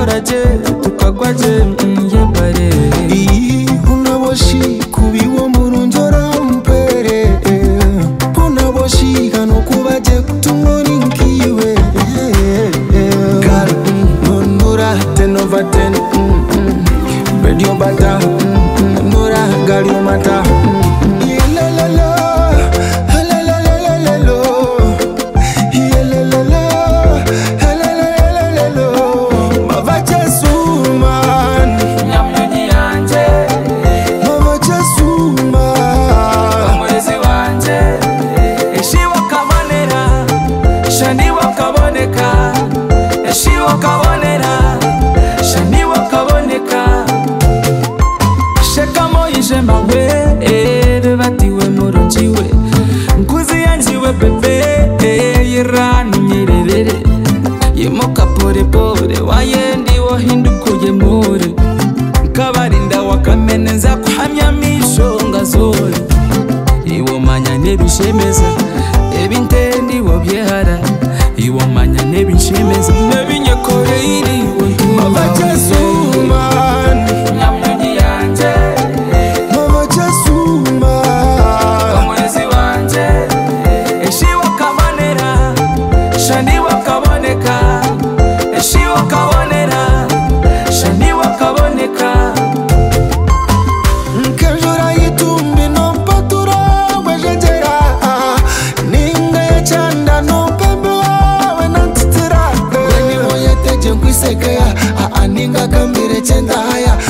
tukaraje tukagwaje yebare unaboshi kubiwo murunjora mpere unaboshi kano kubaje kutumoni nkiwe gal nura 10 over 10 radio bata nura gali mata yemoka pore pore wayendi wahindukuye more kabarinda wakameneza kuhamya mishonga zore iwo manya nebishemeza ebintendi wobyehara iwo manya nebishemeza nebinyekore iri Mama Jesu man nyamyonyi yanje Mama Jesu man omwezi wanje eshiwa kabonera shani wakaboneka eshiwa kabonera shani wakaboneka nkejura yitumbi no patura wejejera ninga ya chanda no pembe wawe nantitira weni moyeteje nkwisekea ninga kambire chenda haya